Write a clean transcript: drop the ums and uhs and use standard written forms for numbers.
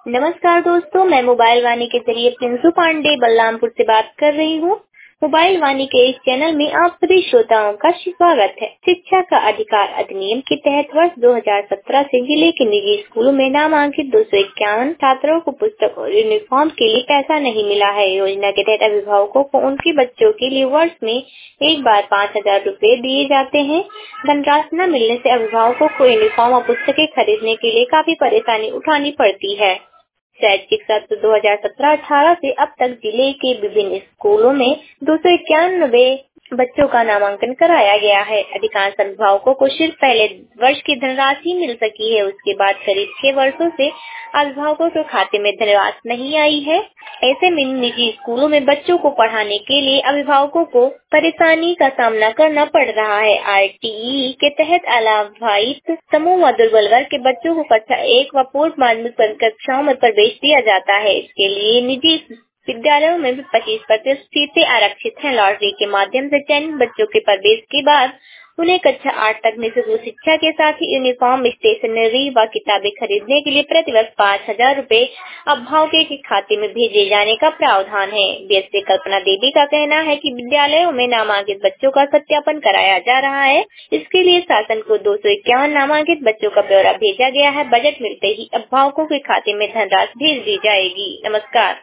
नमस्कार दोस्तों, मैं मोबाइल वाणी के जरिए प्रिंसू पांडे बलरामपुर से बात कर रही हूँ। मोबाइल वाणी के इस चैनल में आप सभी श्रोताओं का स्वागत है। शिक्षा का अधिकार अधिनियम के तहत वर्ष 2017 से जिले के निजी स्कूलों में नामांकित 251 छात्रों को पुस्तक और यूनिफॉर्म के लिए पैसा नहीं मिला है। योजना के तहत अभिभावकों को उनके बच्चों के लिए वर्ष में एक बार 5,000 रूपए दिए जाते हैं। धनराशि न मिलने से अभिभावकों को यूनिफॉर्म और पुस्तकें खरीदने के लिए काफी परेशानी उठानी पड़ती है। शैक्षिक सत्र 2017-18 से अब तक जिले के विभिन्न स्कूलों में 291 बच्चों का नामांकन कराया गया है। अधिकांश अभिभावकों को सिर्फ पहले वर्ष की धनराशि मिल सकी है। उसके बाद करीब 6 वर्षों से अभिभावकों के खाते में धनराशि नहीं आई है। ऐसे में निजी स्कूलों में बच्चों को पढ़ाने के लिए अभिभावकों को परेशानी का सामना करना पड़ रहा है। RTE के तहत अलाभावित समूह व दुर्बल वर्ग के बच्चों को कक्षा 1 व पूर्व माध्यमिक कक्षाओं में प्रवेश दिया जाता है। इसके लिए निजी विद्यालयों में भी 25% सीटें आरक्षित हैं। लॉटरी के माध्यम से चयनित बच्चों के प्रवेश के बाद उन्हें कक्षा 8 तक निःशुल्क शिक्षा के साथ ही यूनिफॉर्म, स्टेशनरी व किताबें खरीदने के लिए प्रतिवर्ष 5,000 रूपए अभिभावकों के खाते में भेजे जाने का प्रावधान है। बीएससी कल्पना देवी का कहना है कि विद्यालयों में नामांकित बच्चों का सत्यापन कराया जा रहा है। इसके लिए शासन को 251 नामांकित बच्चों का ब्यौरा भेजा गया है। बजट मिलते ही अभिभावकों के खाते में धनराशि भेज दी जाएगी। नमस्कार।